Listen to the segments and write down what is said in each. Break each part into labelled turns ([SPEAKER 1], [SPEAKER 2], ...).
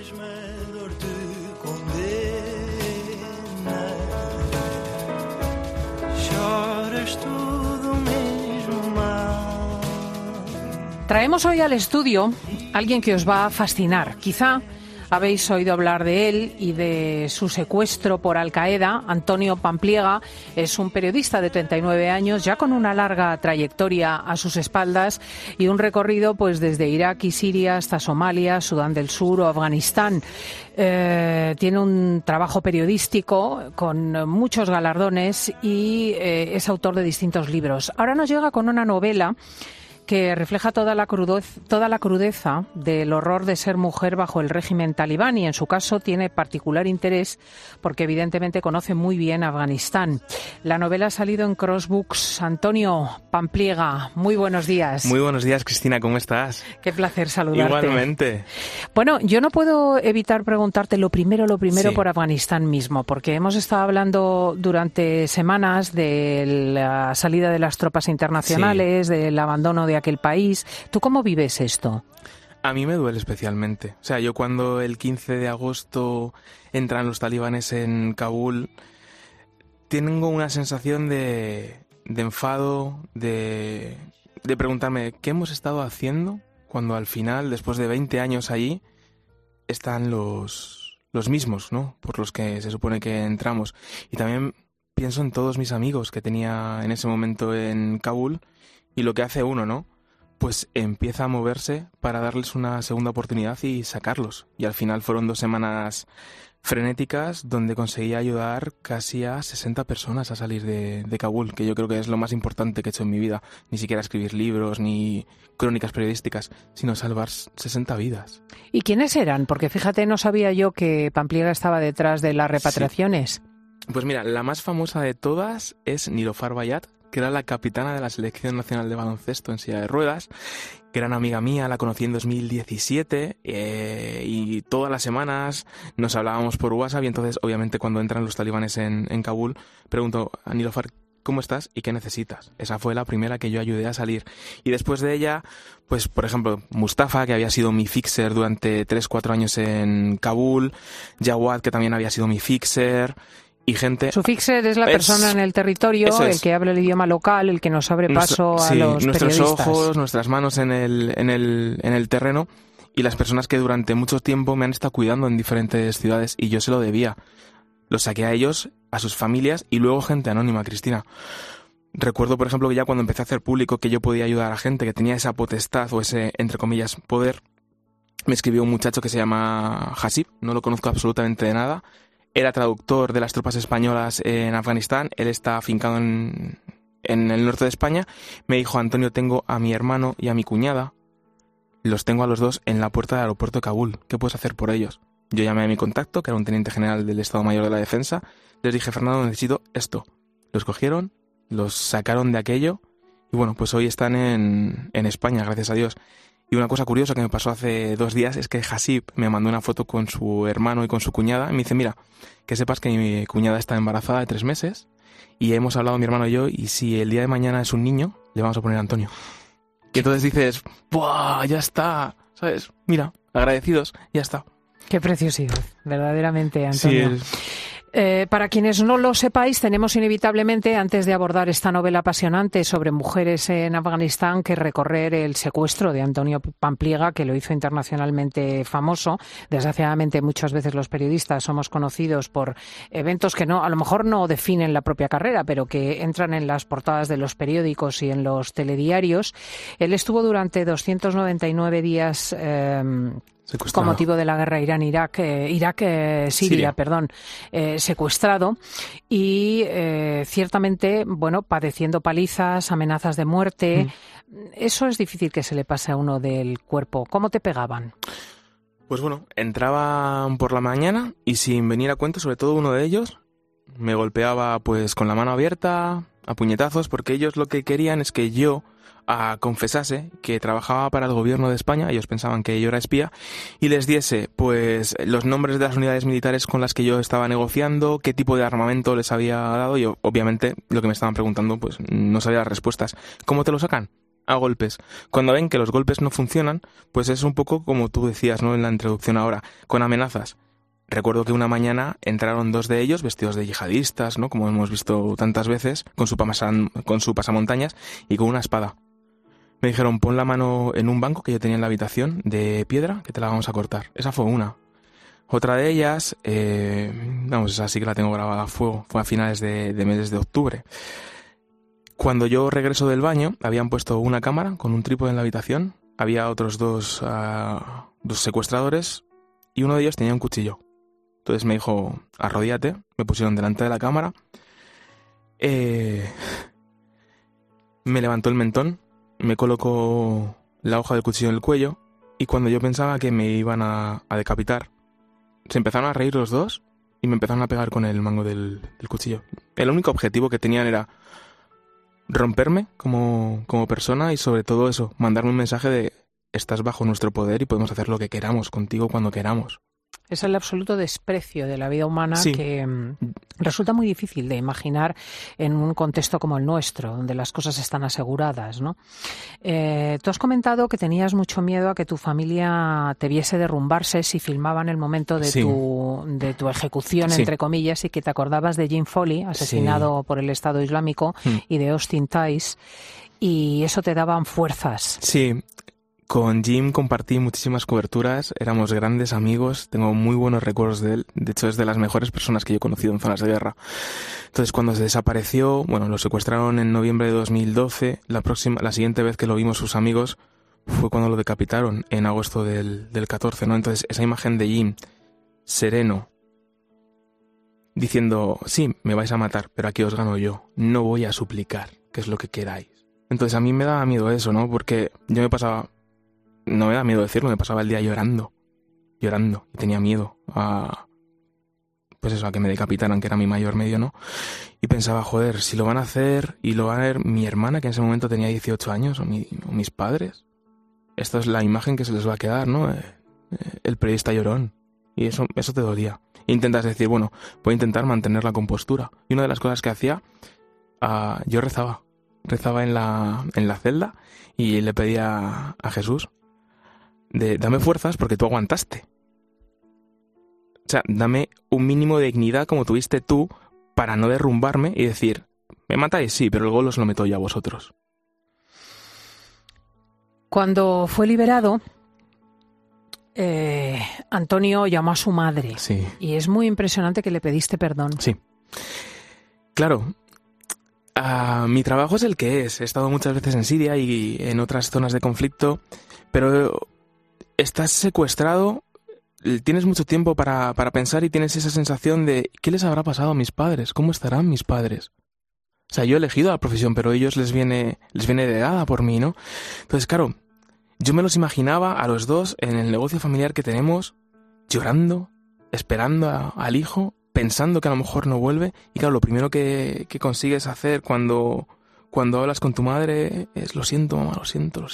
[SPEAKER 1] Traemos hoy al estudio a alguien que os va a fascinar. Quizá habéis oído hablar de él y de su secuestro por Al-Qaeda. Antonio Pampliega es un periodista de 39 años, ya con una larga trayectoria a sus espaldas y un recorrido pues desde Irak y Siria hasta Somalia, Sudán del Sur o Afganistán. Tiene un trabajo periodístico con muchos galardones y es autor de distintos libros. Ahora nos llega con una novela que refleja toda la crudeza del horror de ser mujer bajo el régimen talibán y en su caso tiene particular interés porque evidentemente conoce muy bien Afganistán. La novela ha salido en Crossbooks. Antonio Pampliega, muy buenos días.
[SPEAKER 2] Muy buenos días, Cristina, ¿cómo estás?
[SPEAKER 1] Qué placer saludarte.
[SPEAKER 2] Igualmente.
[SPEAKER 1] Bueno, yo no puedo evitar preguntarte lo primero
[SPEAKER 2] Sí.
[SPEAKER 1] por Afganistán mismo, porque hemos estado hablando durante semanas de la salida de las tropas internacionales, del abandono de aquel país. ¿Tú cómo vives esto?
[SPEAKER 2] A mí me duele especialmente. O sea, yo cuando el 15 de agosto entran los talibanes en Kabul, tengo una sensación de enfado, de preguntarme qué hemos estado haciendo cuando al final, después de 20 años allí, están los mismos, ¿no? Por los que se supone que entramos. Y también pienso en todos mis amigos que tenía en ese momento en Kabul y lo que hace uno, ¿no? Pues empieza a moverse para darles una segunda oportunidad y sacarlos. Y al final fueron 2 semanas frenéticas donde conseguí ayudar casi a 60 personas a salir de Kabul, que yo creo que es lo más importante que he hecho en mi vida. Ni siquiera escribir libros ni crónicas periodísticas, sino salvar 60 vidas.
[SPEAKER 1] ¿Y quiénes eran? Porque fíjate, no sabía yo que Pampliega estaba detrás de las repatriaciones.
[SPEAKER 2] Sí. Pues mira, la más famosa de todas es Nilofar Bayat, que era la capitana de la Selección Nacional de Baloncesto en silla de ruedas, gran amiga mía, la conocí en 2017 y todas las semanas nos hablábamos por WhatsApp y entonces obviamente cuando entran los talibanes en Kabul pregunto a Nilofar, ¿cómo estás y qué necesitas? Esa fue la primera que yo ayudé a salir. Y después de ella, pues por ejemplo, Mustafa, que había sido mi fixer durante 3-4 años en Kabul, Jawad, que también había sido mi fixer, y gente...
[SPEAKER 1] Su fixer es la persona en el territorio, el que habla el idioma local, el que nos abre paso a los
[SPEAKER 2] nuestros
[SPEAKER 1] periodistas.
[SPEAKER 2] Ojos, nuestras manos en el terreno y las personas que durante mucho tiempo me han estado cuidando en diferentes ciudades y yo se lo debía. Los saqué a ellos, a sus familias y luego gente anónima, Cristina. Recuerdo, por ejemplo, que ya cuando empecé a hacer público que yo podía ayudar a gente que tenía esa potestad o ese, entre comillas, poder, me escribió un muchacho que se llama Hasib, no lo conozco absolutamente de nada. Era traductor de las tropas españolas en Afganistán, él está afincado en el norte de España. Me dijo, Antonio, tengo a mi hermano y a mi cuñada, los tengo a los dos en la puerta del aeropuerto de Kabul, ¿qué puedes hacer por ellos? Yo llamé a mi contacto, que era un teniente general del Estado Mayor de la Defensa, les dije, Fernando, necesito esto. Los cogieron, los sacaron de aquello y bueno, pues hoy están en España, gracias a Dios. Y una cosa curiosa que me pasó hace 2 días es que Hasib me mandó una foto con su hermano y con su cuñada y me dice, mira, que sepas que mi cuñada está embarazada de 3 meses y hemos hablado mi hermano y yo y si el día de mañana es un niño, le vamos a poner Antonio. Y entonces dices, ¡buah! Ya está, ¿sabes? Mira, agradecidos, ya está.
[SPEAKER 1] Qué preciosidad, verdaderamente, Antonio.
[SPEAKER 2] Sí,
[SPEAKER 1] para quienes no lo sepáis, tenemos inevitablemente, antes de abordar esta novela apasionante sobre mujeres en Afganistán, que recorrer el secuestro de Antonio Pampliega, que lo hizo internacionalmente famoso. Desgraciadamente, muchas veces los periodistas somos conocidos por eventos que no, a lo mejor no definen la propia carrera, pero que entran en las portadas de los periódicos y en los telediarios. Él estuvo durante 299 días con motivo de la guerra Siria, secuestrado y ciertamente, bueno, padeciendo palizas, amenazas de muerte. Eso es difícil que se le pase a uno del cuerpo. ¿Cómo te pegaban?
[SPEAKER 2] Pues bueno, entraban por la mañana y sin venir a cuento, sobre todo uno de ellos, me golpeaba pues con la mano abierta, a puñetazos, porque ellos lo que querían es que yo confesase que trabajaba para el gobierno de España, ellos pensaban que yo era espía, y les diese pues los nombres de las unidades militares con las que yo estaba negociando, qué tipo de armamento les había dado, y obviamente lo que me estaban preguntando pues no sabía las respuestas. ¿Cómo te lo sacan? a golpes. Cuando ven que los golpes no funcionan, pues es un poco como tú decías, ¿no?, en la introducción ahora, con amenazas. Recuerdo que una mañana entraron 2 de ellos vestidos de yihadistas, ¿no?, como hemos visto tantas veces, con su pasamontañas y con una espada. Me dijeron, pon la mano en un banco que yo tenía en la habitación de piedra, que te la vamos a cortar. Esa fue una. Otra de ellas, esa sí que la tengo grabada a fuego, fue a finales de meses de octubre. Cuando yo regreso del baño, habían puesto una cámara con un trípode en la habitación, había otros 2 secuestradores y uno de ellos tenía un cuchillo. Entonces me dijo, arrodíate, me pusieron delante de la cámara, me levantó el mentón, me colocó la hoja del cuchillo en el cuello y cuando yo pensaba que me iban a decapitar, se empezaron a reír los 2 y me empezaron a pegar con el mango del cuchillo. El único objetivo que tenían era romperme como persona y sobre todo eso, mandarme un mensaje de estás bajo nuestro poder y podemos hacer lo que queramos contigo cuando queramos.
[SPEAKER 1] Es el absoluto desprecio de la vida humana, sí, que resulta muy difícil de imaginar en un contexto como el nuestro, donde las cosas están aseguradas, ¿no? Tú has comentado que tenías mucho miedo a que tu familia te viese derrumbarse si filmaban el momento de, sí, de tu ejecución, sí, entre comillas, y que te acordabas de Jim Foley, asesinado, sí, por el Estado Islámico, y de Austin Tice, y eso te daban fuerzas.
[SPEAKER 2] Sí. Con Jim compartí muchísimas coberturas, éramos grandes amigos, tengo muy buenos recuerdos de él, de hecho es de las mejores personas que yo he conocido en zonas de guerra. Entonces cuando se desapareció, lo secuestraron en noviembre de 2012, la siguiente vez que lo vimos sus amigos fue cuando lo decapitaron, en agosto del 14, ¿no? Entonces esa imagen de Jim, sereno, diciendo, sí, me vais a matar, pero aquí os gano yo, no voy a suplicar, que es lo que queráis. Entonces a mí me daba miedo eso, ¿no? Porque yo no me da miedo decirlo, me pasaba el día llorando, y tenía miedo a que me decapitaran, que era mi mayor medio, ¿no? Y pensaba, joder, si lo van a hacer, y lo va a ver mi hermana, que en ese momento tenía 18 años, o mis padres, esta es la imagen que se les va a quedar, ¿no? El periodista llorón, y eso te dolía. E intentas decir, voy a intentar mantener la compostura. Y una de las cosas que hacía, yo rezaba en la celda, y le pedía a Jesús, dame fuerzas porque tú aguantaste. O sea, dame un mínimo de dignidad como tuviste tú para no derrumbarme y decir, me matáis, sí, pero el gol os lo meto yo a vosotros.
[SPEAKER 1] Cuando fue liberado, Antonio llamó a su madre.
[SPEAKER 2] Sí.
[SPEAKER 1] Y es muy impresionante que le pediste perdón.
[SPEAKER 2] Sí. Claro. Mi trabajo es el que es. He estado muchas veces en Siria y en otras zonas de conflicto, pero estás secuestrado, tienes mucho tiempo para pensar y tienes esa sensación de ¿qué les habrá pasado a mis padres? ¿Cómo estarán mis padres? O sea, yo he elegido la profesión, pero a ellos les viene heredada por mí, ¿no? Entonces, claro, yo me los imaginaba a los 2 en el negocio familiar que tenemos, llorando, esperando al hijo, pensando que a lo mejor no vuelve. Y claro, lo primero que consigues hacer cuando hablas con tu madre es, lo siento, mamá, lo siento.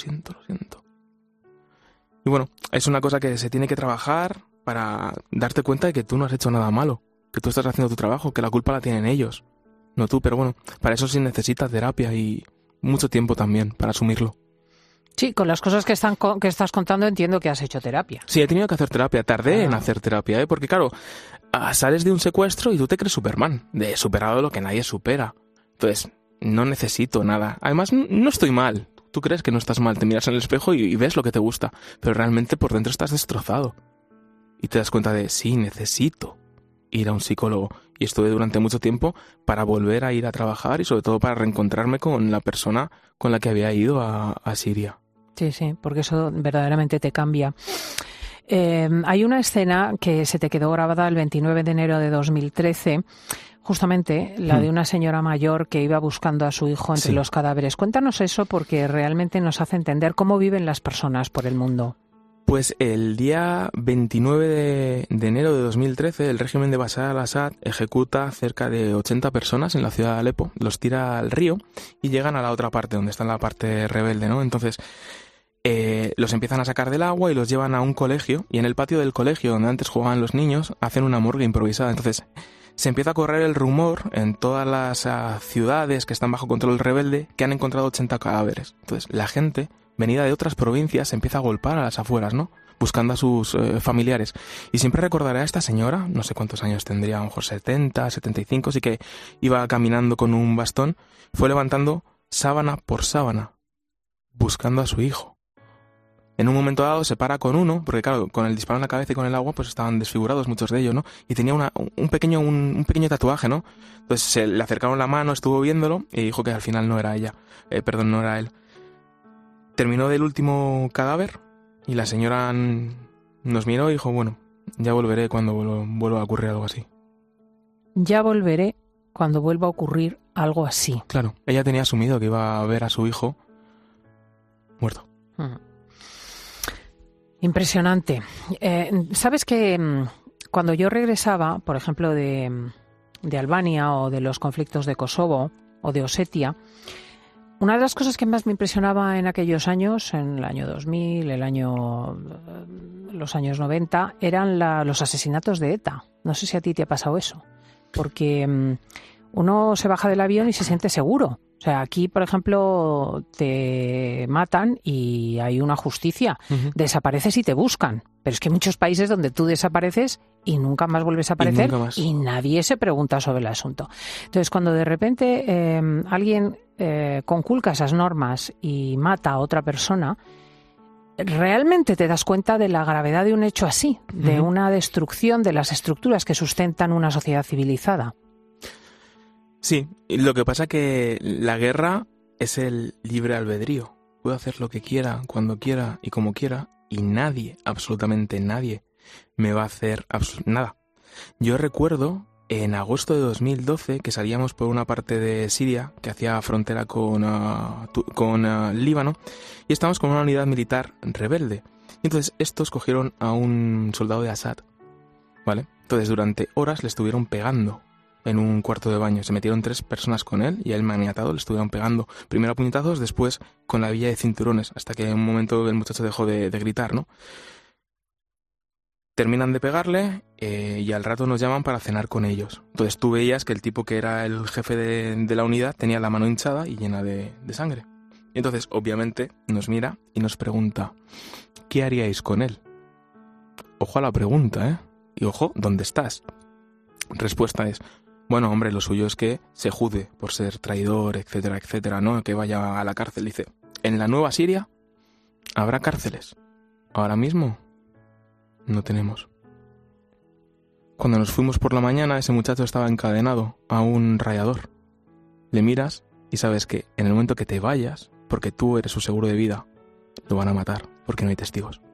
[SPEAKER 2] Y es una cosa que se tiene que trabajar para darte cuenta de que tú no has hecho nada malo, que tú estás haciendo tu trabajo, que la culpa la tienen ellos, no tú. Pero para eso sí necesitas terapia y mucho tiempo también para asumirlo.
[SPEAKER 1] Sí, con las cosas que estás contando entiendo que has hecho terapia.
[SPEAKER 2] Sí, he tenido que hacer terapia, tardé en hacer terapia, porque claro, sales de un secuestro y tú te crees Superman, de superado lo que nadie supera. Entonces, no necesito nada. Además, no estoy mal. Tú crees que no estás mal, te miras en el espejo y ves lo que te gusta, pero realmente por dentro estás destrozado. Y te das cuenta de, sí, necesito ir a un psicólogo. Y estuve durante mucho tiempo para volver a ir a trabajar y sobre todo para reencontrarme con la persona con la que había ido a Siria.
[SPEAKER 1] Sí, porque eso verdaderamente te cambia. Hay una escena que se te quedó grabada el 29 de enero de 2013, justamente la de una señora mayor que iba buscando a su hijo entre los cadáveres. Cuéntanos eso porque realmente nos hace entender cómo viven las personas por el mundo.
[SPEAKER 2] Pues el día 29 de enero de 2013 el régimen de Bashar al-Assad ejecuta cerca de 80 personas en la ciudad de Alepo, los tira al río y llegan a la otra parte, donde está la parte rebelde, ¿no? Entonces los empiezan a sacar del agua y los llevan a un colegio, y en el patio del colegio donde antes jugaban los niños hacen una morgue improvisada. Entonces se empieza a correr el rumor en todas las ciudades que están bajo control rebelde que han encontrado 80 cadáveres. Entonces la gente, venida de otras provincias, empieza a golpear a las afueras, ¿no? Buscando a sus familiares. Y siempre recordaré a esta señora, no sé cuántos años tendría, a lo mejor 70, 75, sí que iba caminando con un bastón, fue levantando sábana por sábana, buscando a su hijo. En un momento dado se para con uno, porque claro, con el disparo en la cabeza y con el agua, pues estaban desfigurados muchos de ellos, ¿no? Y tenía un pequeño tatuaje, ¿no? Entonces se le acercaron la mano, estuvo viéndolo y dijo que al final no era ella, no era él. Terminó del último cadáver y la señora nos miró y dijo, bueno, ya volveré cuando vuelva a ocurrir algo así.
[SPEAKER 1] Ya volveré cuando vuelva a ocurrir algo así.
[SPEAKER 2] Claro, ella tenía asumido que iba a ver a su hijo muerto.
[SPEAKER 1] Impresionante. ¿Sabes que cuando yo regresaba, por ejemplo, de Albania o de los conflictos de Kosovo o de Osetia, una de las cosas que más me impresionaba en aquellos años, en el año 2000, los años 90, eran los asesinatos de ETA. No sé si a ti te ha pasado eso, porque uno se baja del avión y se siente seguro. O sea, aquí, por ejemplo, te matan y hay una justicia. Desapareces y te buscan. Pero es que hay muchos países donde tú desapareces y nunca más vuelves a aparecer y nadie se pregunta sobre el asunto. Entonces, cuando de repente alguien conculca esas normas y mata a otra persona, realmente te das cuenta de la gravedad de un hecho así, de una destrucción de las estructuras que sustentan una sociedad civilizada.
[SPEAKER 2] Sí, lo que pasa que la guerra es el libre albedrío. Puedo hacer lo que quiera, cuando quiera y como quiera, y nadie, absolutamente nadie, me va a hacer nada. Yo recuerdo en agosto de 2012 que salíamos por una parte de Siria que hacía frontera con Líbano y estábamos con una unidad militar rebelde. Y entonces estos cogieron a un soldado de Assad, ¿vale? Entonces durante horas le estuvieron pegando en un cuarto de baño. Se metieron 3 personas con él y a él maniatado le estuvieron pegando. Primero a puñetazos, después con la villa de cinturones, hasta que en un momento el muchacho dejó de gritar, ¿no? Terminan de pegarle y al rato nos llaman para cenar con ellos. Entonces tú veías que el tipo que era el jefe de la unidad tenía la mano hinchada y llena de sangre. Y entonces, obviamente, nos mira y nos pregunta, ¿qué haríais con él? Ojo a la pregunta, ¿eh? Y ojo, ¿dónde estás? Respuesta es, bueno, hombre, lo suyo es que se juzgue por ser traidor, etcétera, etcétera, ¿no? Que vaya a la cárcel. Dice, en la nueva Siria habrá cárceles. Ahora mismo no tenemos. Cuando nos fuimos por la mañana, ese muchacho estaba encadenado a un radiador. Le miras y sabes que en el momento que te vayas, porque tú eres su seguro de vida, lo van a matar, porque no hay testigos.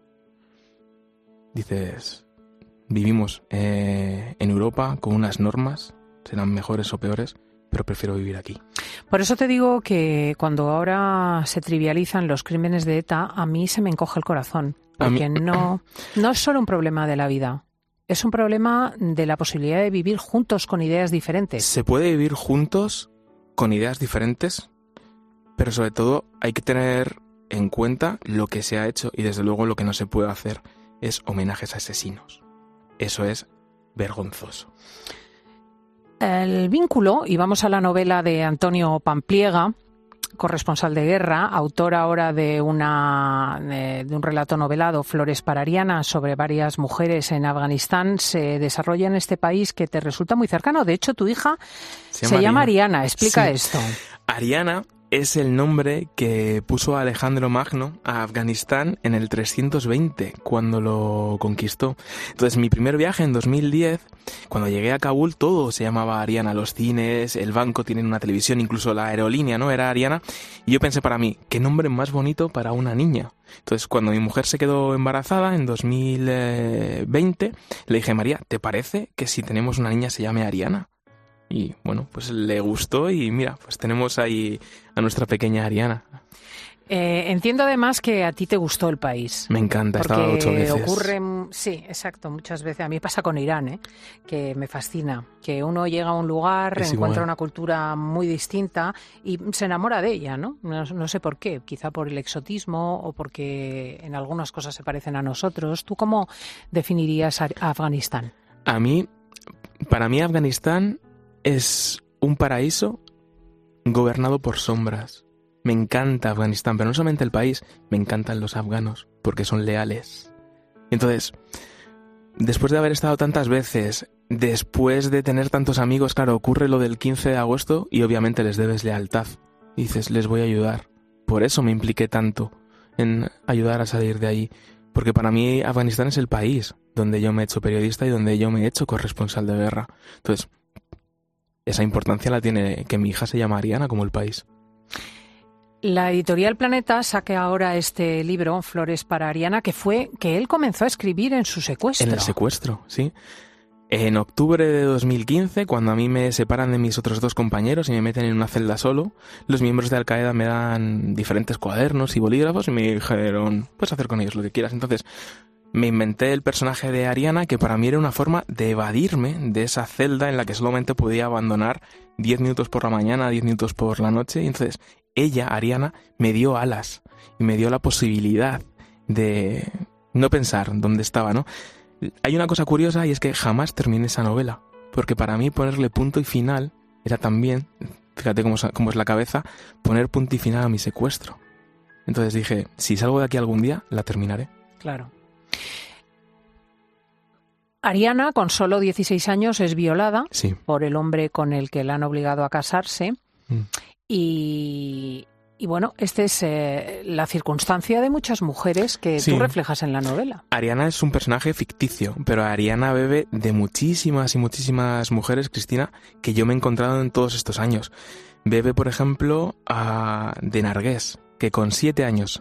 [SPEAKER 2] Dices, vivimos en Europa con unas normas, serán mejores o peores, pero prefiero vivir aquí.
[SPEAKER 1] Por eso te digo que cuando ahora se trivializan los crímenes de ETA, a mí se me encoge el corazón. Porque no es solo un problema de la vida, es un problema de la posibilidad de vivir juntos con ideas diferentes.
[SPEAKER 2] Se puede vivir juntos con ideas diferentes, pero sobre todo hay que tener en cuenta lo que se ha hecho y desde luego lo que no se puede hacer es homenajes a asesinos. Eso es vergonzoso.
[SPEAKER 1] El vínculo, y vamos a la novela de Antonio Pampliega, corresponsal de guerra, autor ahora de un relato novelado, Flores para Ariana, sobre varias mujeres en Afganistán, se desarrolla en este país que te resulta muy cercano. De hecho, tu hija se llama Ariana. Explica esto.
[SPEAKER 2] Ariana es el nombre que puso Alejandro Magno a Afganistán en el 320, cuando lo conquistó. Entonces, mi primer viaje en 2010, cuando llegué a Kabul, todo se llamaba Ariana. Los cines, el banco tienen una televisión, incluso la aerolínea, ¿no? Era Ariana. Y yo pensé para mí, ¿qué nombre más bonito para una niña? Entonces, cuando mi mujer se quedó embarazada en 2020, le dije, María, ¿te parece que si tenemos una niña se llame Ariana? Y bueno, pues le gustó y mira, pues tenemos ahí a nuestra pequeña Ariana.
[SPEAKER 1] Entiendo además que a ti te gustó el país.
[SPEAKER 2] Me encanta, he estado 8 veces.
[SPEAKER 1] Ocurre, sí, exacto, muchas veces. A mí pasa con Irán, que me fascina. Que uno llega a un lugar, encuentra una cultura muy distinta y se enamora de ella, ¿no? No sé por qué, quizá por el exotismo o porque en algunas cosas se parecen a nosotros. ¿Tú cómo definirías a Afganistán?
[SPEAKER 2] A mí para mí Afganistán es un paraíso gobernado por sombras. Me encanta Afganistán, pero no solamente el país, me encantan los afganos, porque son leales. Entonces, después de haber estado tantas veces, después de tener tantos amigos, claro, ocurre lo del 15 de agosto y obviamente les debes lealtad. Y dices, les voy a ayudar. Por eso me impliqué tanto en ayudar a salir de ahí. Porque para mí Afganistán es el país donde yo me he hecho periodista y donde yo me he hecho corresponsal de guerra. Entonces, esa importancia la tiene que mi hija se llama Ariana como el país.
[SPEAKER 1] La editorial Planeta saca ahora este libro, Flores para Ariana, que él comenzó a escribir en su secuestro.
[SPEAKER 2] En el secuestro, sí. En octubre de 2015, cuando a mí me separan de mis otros 2 compañeros y me meten en una celda solo, los miembros de Al-Qaeda me dan diferentes cuadernos y bolígrafos y me dijeron, puedes hacer con ellos lo que quieras. Entonces, me inventé el personaje de Ariana, que para mí era una forma de evadirme de esa celda en la que solamente podía abandonar 10 minutos por la mañana, 10 minutos por la noche. Y entonces, ella, Ariana, me dio alas y me dio la posibilidad de no pensar dónde estaba, ¿no? Hay una cosa curiosa y es que jamás terminé esa novela, porque para mí ponerle punto y final era también, fíjate cómo es la cabeza, poner punto y final a mi secuestro. Entonces dije, si salgo de aquí algún día, la terminaré.
[SPEAKER 1] Claro. Ariana, con solo 16 años, es violada por el hombre con el que la han obligado a casarse. Y bueno, esta es la circunstancia de muchas mujeres que tú reflejas en la novela.
[SPEAKER 2] Ariana es un personaje ficticio, pero Ariana bebe de muchísimas y muchísimas mujeres, Cristina, que yo me he encontrado en todos estos años. Bebe, por ejemplo, de Nargués, que con 7 años,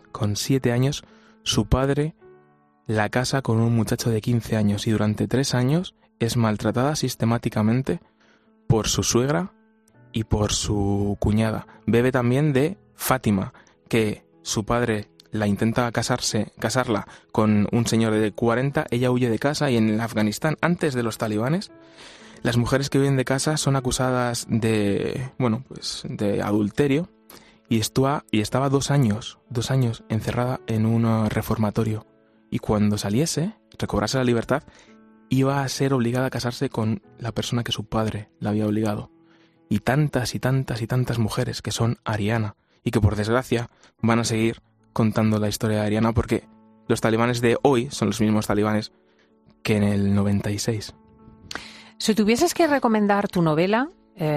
[SPEAKER 2] su padre la casa con un muchacho de 15 años y durante 3 años es maltratada sistemáticamente por su suegra y por su cuñada. Bebe también de Fátima, que su padre la intenta casarla con un señor de 40, ella huye de casa y en el Afganistán, antes de los talibanes, las mujeres que huyen de casa son acusadas de adulterio y estaba 2 años encerrada en un reformatorio. Y cuando recobrase la libertad, iba a ser obligada a casarse con la persona que su padre la había obligado. Y tantas y tantas y tantas mujeres que son Ariana y que por desgracia van a seguir contando la historia de Ariana porque los talibanes de hoy son los mismos talibanes que en el 96.
[SPEAKER 1] Si tuvieses que recomendar tu novela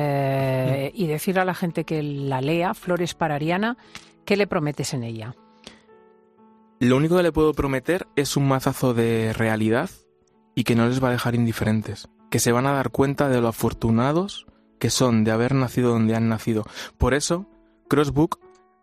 [SPEAKER 1] y decir a la gente que la lea, Flores para Ariana, ¿qué le prometes en ella?
[SPEAKER 2] Lo único que le puedo prometer es un mazazo de realidad y que no les va a dejar indiferentes, que se van a dar cuenta de lo afortunados que son de haber nacido donde han nacido. Por eso, Crossbook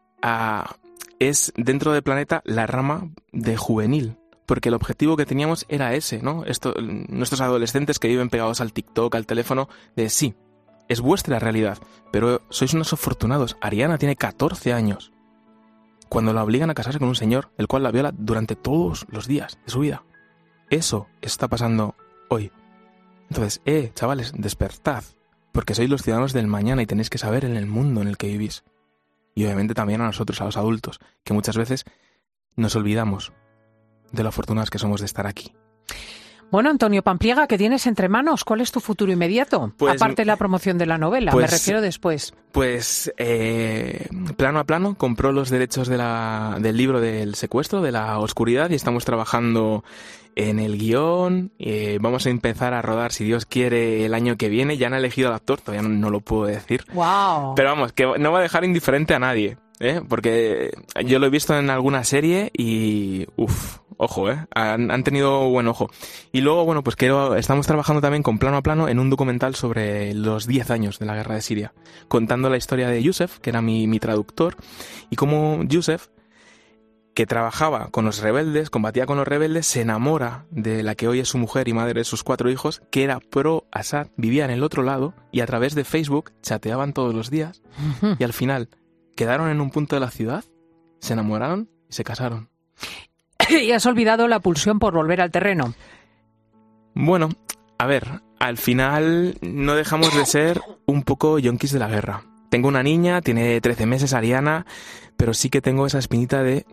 [SPEAKER 2] es dentro de Planeta la rama de juvenil, porque el objetivo que teníamos era ese, ¿no? Nuestros adolescentes que viven pegados al TikTok, al teléfono, de sí, es vuestra realidad, pero sois unos afortunados. Ariana tiene 14 años. Cuando la obligan a casarse con un señor, el cual la viola durante todos los días de su vida. Eso está pasando hoy. Entonces, chavales, despertad, porque sois los ciudadanos del mañana y tenéis que saber en el mundo en el que vivís. Y obviamente también a nosotros, a los adultos, que muchas veces nos olvidamos de lo afortunados que somos de estar aquí.
[SPEAKER 1] Bueno, Antonio Pampliega, ¿qué tienes entre manos? ¿Cuál es tu futuro inmediato?
[SPEAKER 2] Pues,
[SPEAKER 1] aparte de la promoción de la novela, me refiero después.
[SPEAKER 2] Pues, Plano a Plano compró los derechos del libro del secuestro, de la oscuridad, y estamos trabajando en el guión. Vamos a empezar a rodar, si Dios quiere, el año que viene. Ya han elegido al actor, todavía no lo puedo decir.
[SPEAKER 1] ¡Wow!
[SPEAKER 2] Pero vamos, que no va a dejar indiferente a nadie, porque yo lo he visto en alguna serie y... Ojo, han tenido buen ojo. Y luego, bueno, pues estamos trabajando también con Plano a Plano en un documental sobre los 10 años de la guerra de Siria, contando la historia de Yusef, que era mi traductor, y cómo Yusef, que trabajaba con los rebeldes, combatía con los rebeldes, se enamora de la que hoy es su mujer y madre de sus 4 hijos, que era pro Assad, vivía en el otro lado, y a través de Facebook chateaban todos los días, y al final quedaron en un punto de la ciudad, se enamoraron y se casaron.
[SPEAKER 1] Y has olvidado la pulsión por volver al terreno.
[SPEAKER 2] Bueno, a ver, al final no dejamos de ser un poco yonkis de la guerra. Tengo una niña, tiene 13 meses, Ariana, pero sí que tengo esa espinita de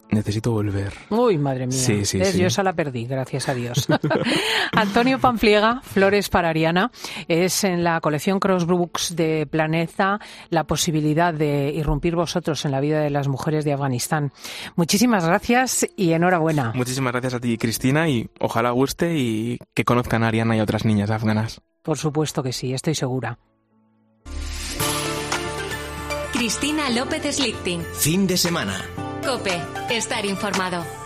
[SPEAKER 2] Necesito volver.
[SPEAKER 1] Uy, madre mía.
[SPEAKER 2] Sí.
[SPEAKER 1] Yo esa la perdí, gracias a Dios. Antonio Pampliega, Flores para Ariana, es en la colección Crossbooks de Planeta la posibilidad de irrumpir vosotros en la vida de las mujeres de Afganistán. Muchísimas gracias y enhorabuena.
[SPEAKER 2] Muchísimas gracias a ti, Cristina, y ojalá guste y que conozcan a Ariana y a otras niñas afganas.
[SPEAKER 1] Por supuesto que sí, estoy segura.
[SPEAKER 3] Cristina López Slichting.
[SPEAKER 4] Fin de semana.
[SPEAKER 3] COPE. Estar informado.